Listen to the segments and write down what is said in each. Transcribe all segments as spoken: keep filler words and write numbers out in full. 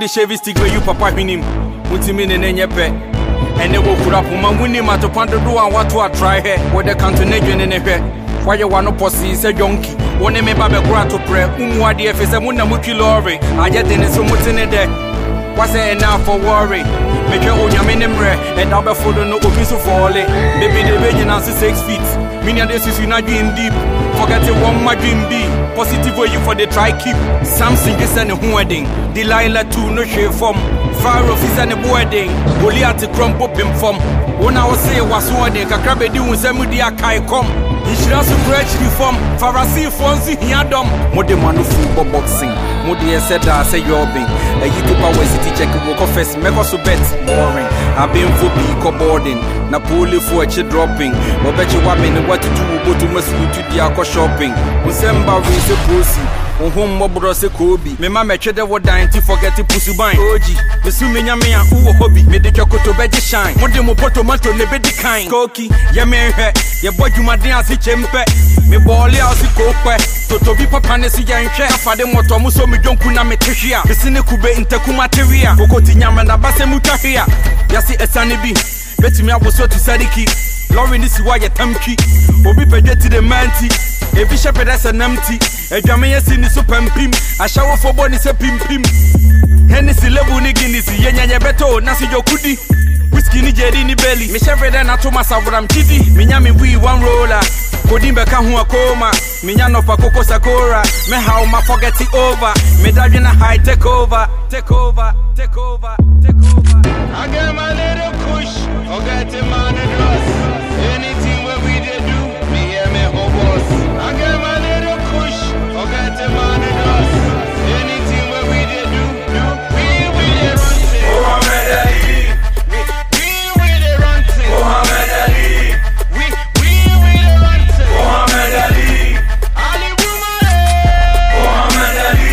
chevy stick where you papa him. Mutimine nenyepe. And they will put up on my winning matter pando do and what to try here. What the cantonation in the head. Why you want to posse is a yonky. One me babe grant to pray. Umwa D F is a muna muki lorry. I get in so much in a day. What's enough for worry? Make your own yaminimre and I'll be following no office of all it. Maybe the region answer six feet. Many of this is not dream deep. Forget it one my dream be. Positive way you for the try keep. Something is an wedding. Delilah too no shave from. Fire office and a wedding. Goliath crump up him from. When I was say was wedding, a crabby doing some with the Akai come. He should also bridge reform. Pharisee Fonzie Hiadom. Mode manu football boxing. Mode said I say you're being. A YouTube power city check will confess. Make us bet boring. I've been for be boarding. Napoli for a chip dropping. Or bet you one minute what to do. Go to my school to the aqua shopping. Usemba raise a pussy. On home mobro se Kobe. Me mama chede wo dying to forget to pussy bine. Oji. Me su me nyame a uwo hobby. Me de chokoto beji shine. Mode mo poto manto ne bedi kind. Koki. Ye me he. Ye boy you madin asi chempe. Me boli asi kokwe. Toto bi papa ne si yenhwe. Afade moto mu so me jonku na me tehia. Me sine kube inteku materia. Kokoti nyama na base mutahia. Yasi esane bi. Beti me awoso to sadiki. Lori ni si wa ye tamki. Obi pedwe ti de manti. A bishop that's an empty. A Jamaican sin is so pimpim. A shower for body se pimpim. Hennessy level nigginisi. Yenya beto, Nasi Yokudi. Whiskey ni Jerry ni belly. Me share na Thomas Avram Chidi. Minyami we one roller. Kodimbe kahua koma. Minyano pa Coco Sakura. Me how ma forget it over. Me daddy na high take over. Take over, take over, take over. I get my little kush. Forget the man and us. Anything what we did do. Me and me ho boss. I get my little kush, forget the man and us. Anything what we did do, do, we will the run thing. Muhammad Ali. We, we will the run thing. Muhammad Ali. We, we will the run thing. Muhammad Ali. Ali Bumale. Muhammad Ali.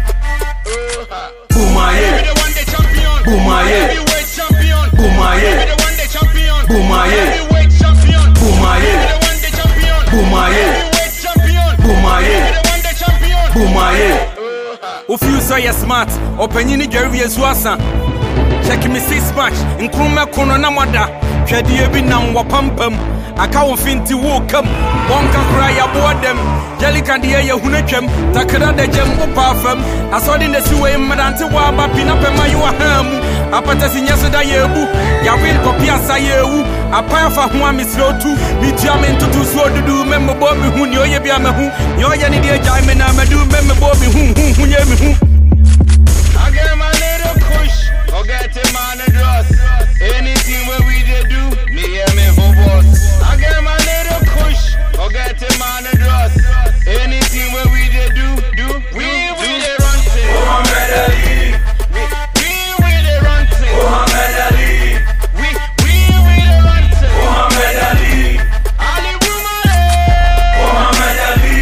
Bumaye. We the one the champion. Bumaye. Heavyweight champion. Bumaye. We the one the champion. Bumaye. Heavyweight champion. Bumaye. We the one the champion. Bumaye. Bumaye. Bumaye. If you say you're smart, open you Jerry as wasa. Check me six match. In Kruma Kono Namada. Kedi ebi na wapampam. Aka finti wokam. Wonka cry aboard them. Jelika die ye hunechem. Takada de jem upafam. Asodi ne siwe madanti waba pinapema yu ahamu. Apata sinyasa da yebu. Ya will kopia sa yewu. Apaya fa huwa mislo tu. Mitiame ntutu suo dudu. Membe bobi hu. Nyoye bia me hu. Nyoye ni die jaime na medu. Membe bobi hu hu hu nye mi hu. I get my little kush. Forget the man and us. Anything where we did do. Me and me ho boss. I get my little kush. Forget the man and us. Anything where we did do. Do. We will the run thing. Muhammad Ali. We, we will the run thing. Muhammad Ali. We, we will the run thing. Muhammad Ali. Ali Bumale. Muhammad Ali.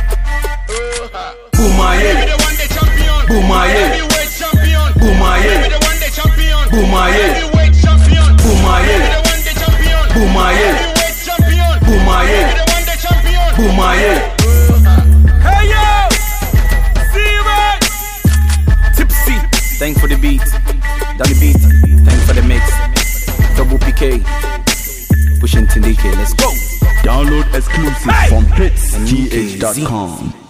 We Bumaye. the one the champion. Bumaye. Heavyweight champion. Bumaye. We the one the champion. Bumaye. Heavyweight champion. Bumaye. We the one the champion. Bumaye. Heavyweight champion. Bumaye. We the one the champion. Bumaye. Hey yo! See you man! Tipsy. Thank for the beat. Danny beat. Thank for the mix. Double P K. Pushing Tindike. Let's go. Download exclusive from hits G H dot com.